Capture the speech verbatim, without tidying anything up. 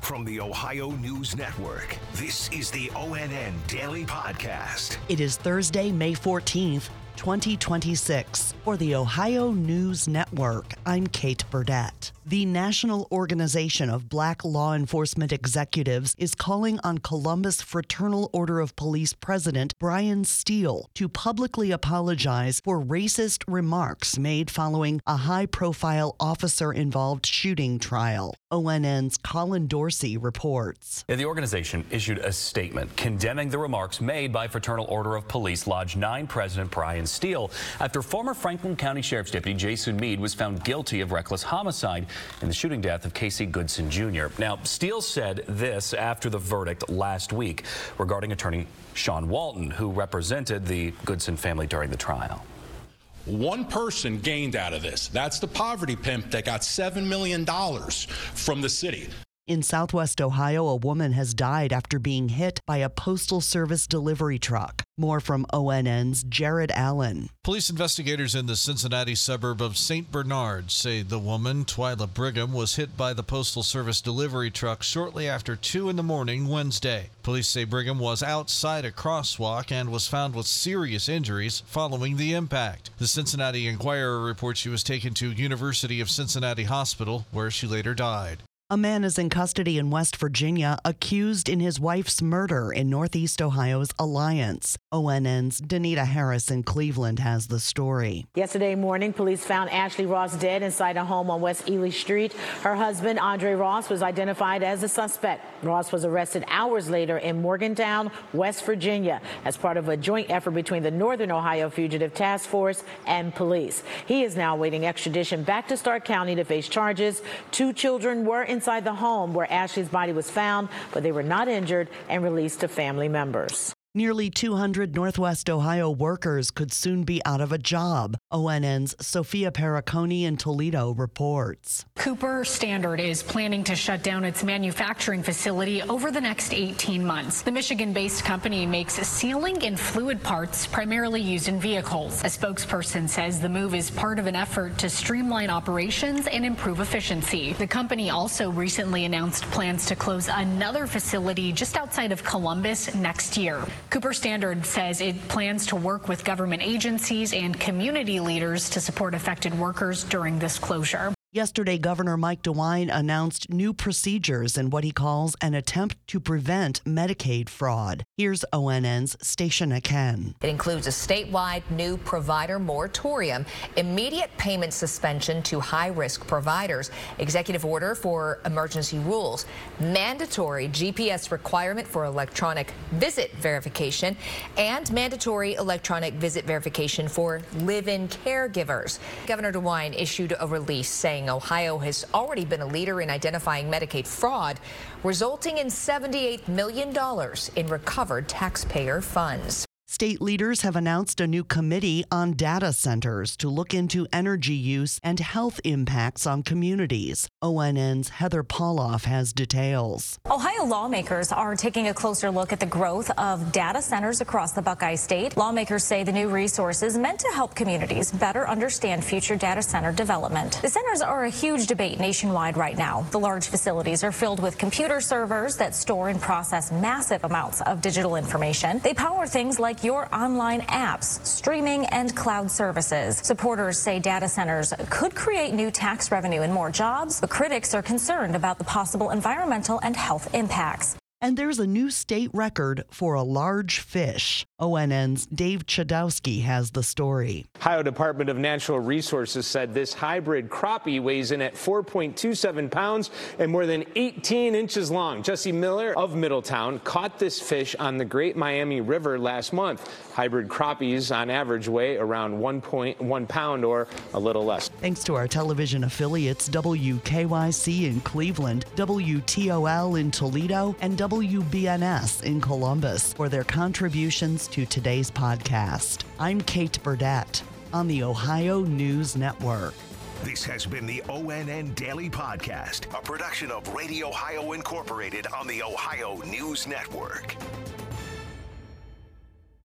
From the Ohio News Network, this is the O N N Daily Podcast. It is Thursday, May fourteenth, twenty twenty-six. For the Ohio News Network, I'm Kate Burdett. The National Organization of Black Law Enforcement Executives is calling on Columbus Fraternal Order of Police President Brian Steele to publicly apologize for racist remarks made following a high-profile officer-involved shooting trial. O N N's Colin Dorsey reports. The organization issued a statement condemning the remarks made by Fraternal Order of Police Lodge nine President Brian Steele after former Franklin County Sheriff's Deputy Jason Mead was found guilty of reckless homicide in the shooting death of Casey Goodson Junior Now, Steele said this after the verdict last week regarding attorney Sean Walton, who represented the Goodson family during the trial. One person gained out of this. That's the poverty pimp that got seven million dollars from the city. In Southwest Ohio, a woman has died after being hit by a Postal Service delivery truck. More from O N N's Jared Allen. Police investigators in the Cincinnati suburb of Saint Bernard say the woman, Twyla Brigham, was hit by the Postal Service delivery truck shortly after two in the morning Wednesday. Police say Brigham was outside a crosswalk and was found with serious injuries following the impact. The Cincinnati Enquirer reports she was taken to University of Cincinnati Hospital, where she later died. A man is in custody in West Virginia, accused in his wife's murder in Northeast Ohio's Alliance. O N N's Danita Harris in Cleveland has the story. Yesterday morning, police found Ashley Ross dead inside a home on West Ely Street. Her husband, Andre Ross, was identified as a suspect. Ross was arrested hours later in Morgantown, West Virginia, as part of a joint effort between the Northern Ohio Fugitive Task Force and police. He is now awaiting extradition back to Stark County to face charges. Two children were in inside the home where Ashley's body was found, but they were not injured and released to family members. Nearly two hundred Northwest Ohio workers could soon be out of a job. O N N's Sophia Perricone in Toledo reports. Cooper Standard is planning to shut down its manufacturing facility over the next eighteen months. The Michigan-based company makes sealing and fluid parts primarily used in vehicles. A spokesperson says the move is part of an effort to streamline operations and improve efficiency. The company also recently announced plans to close another facility just outside of Columbus next year. Cooper Standard says it plans to work with government agencies and community leaders to support affected workers during this closure. Yesterday, Governor Mike DeWine announced new procedures in what he calls an attempt to prevent Medicaid fraud. Here's O N N's Stacia Ken. It includes a statewide new provider moratorium, immediate payment suspension to high-risk providers, executive order for emergency rules, mandatory G P S requirement for electronic visit verification, and mandatory electronic visit verification for live-in caregivers. Governor DeWine issued a release saying Ohio has already been a leader in identifying Medicaid fraud, resulting in seventy-eight million dollars in recovered taxpayer funds. State leaders have announced a new committee on data centers to look into energy use and health impacts on communities. O N N's Heather Pauloff has details. Ohio lawmakers are taking a closer look at the growth of data centers across the Buckeye State. Lawmakers say the new resources meant to help communities better understand future data center development. The centers are a huge debate nationwide right now. The large facilities are filled with computer servers that store and process massive amounts of digital information. They power things like your online apps, streaming, and cloud services. Supporters say data centers could create new tax revenue and more jobs, but critics are concerned about the possible environmental and health impacts. And there's a new state record for a large fish. O N N's Dave Chudowski has the story. Ohio Department of Natural Resources said this hybrid crappie weighs in at four point two seven pounds and more than eighteen inches long. Jesse Miller of Middletown caught this fish on the Great Miami River last month. Hybrid crappies on average weigh around one point one pound or a little less. Thanks to our television affiliates W K Y C in Cleveland, W T O L in Toledo, and W B N S in Columbus for their contributions to today's podcast. I'm Kate Burdett on the Ohio News Network. This has been the O N N Daily Podcast, a production of Radio Ohio Incorporated on the Ohio News Network.